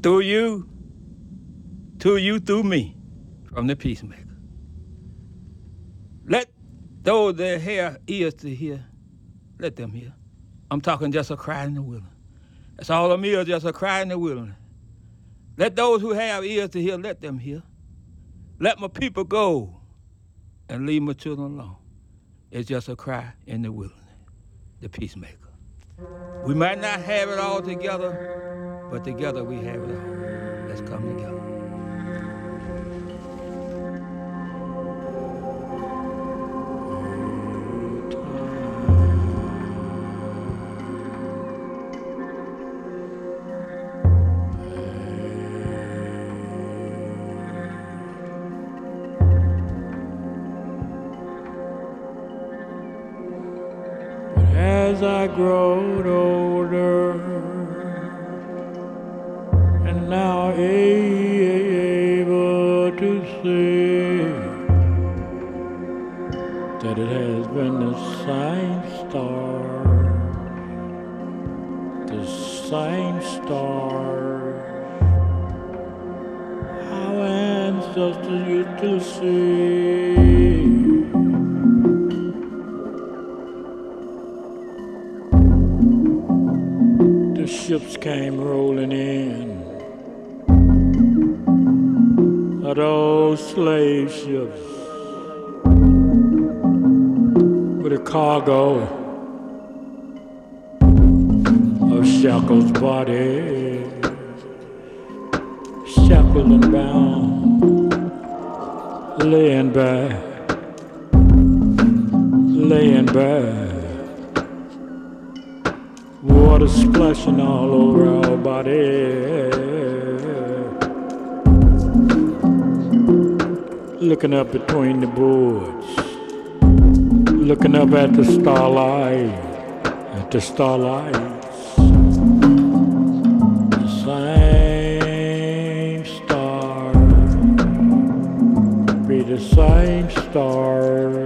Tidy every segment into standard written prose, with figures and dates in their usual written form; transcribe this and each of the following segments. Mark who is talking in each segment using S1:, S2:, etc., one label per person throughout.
S1: through you, to you through me, from the peacemaker. Let those that have ears to hear, let them hear. I'm talking just a cry in the wilderness. That's all I'm here, just a cry in the wilderness. Let those who have ears to hear, let them hear. Let my people go and leave my children alone. It's just a cry in the wilderness, the peacemaker. We might not have it all together, but together we have it all. Let's come together.
S2: As I growed older, and now able to see that it has been the same stars, our ancestors used to see. The ships came rolling in, those slave ships with a cargo of Shackles' body, shackled and bound, laying back. Water splashing all over our body. Looking up between the boards. Looking up at the starlights. The same star. Be the same star.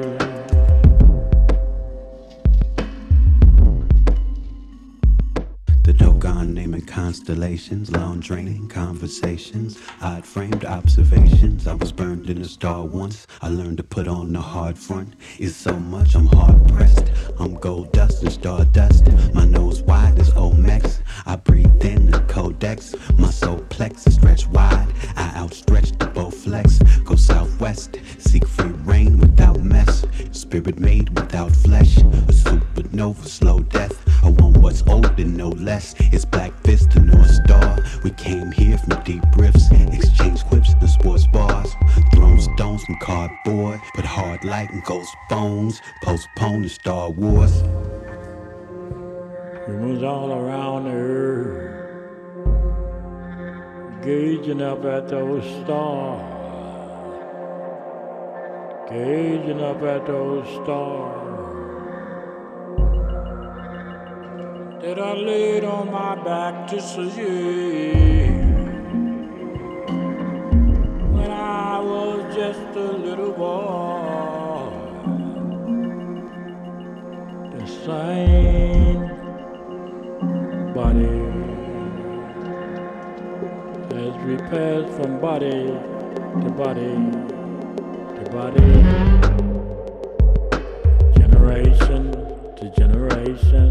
S3: Naming constellations, long draining conversations, odd framed observations. I was burned in a star once. I learned to put on the hard front. It's so much I'm hard pressed. I'm gold dust and stardust. My nose wide as Omex. I breathe in the codex. My soul plexus stretch wide. I outstretch the Bowflex. Go southwest. Seek free reign without mess. Spirit made without flesh. A supernova, slow death. I want what's old and no less. It's Black Fist, the North Star. We came here from deep rifts. Exchange quips in sports bars. Thrown stones from cardboard. Put hard light in ghost bones. Postpone the Star Wars.
S2: It was all around the earth, gazing up at those stars. Gazing up at those stars. That I laid on my back to see when I was just a little boy. The same body as we pass from body to body to body, generation to generation.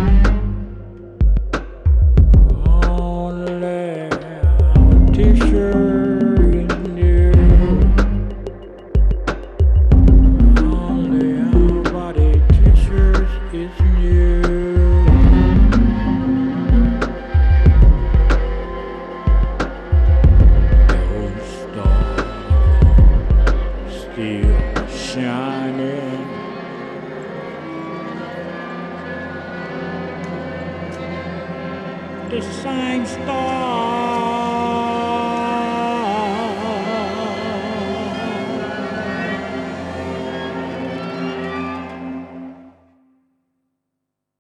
S2: T-shirt is new. Only our body T-shirt is new. Those stars still shining. The same star.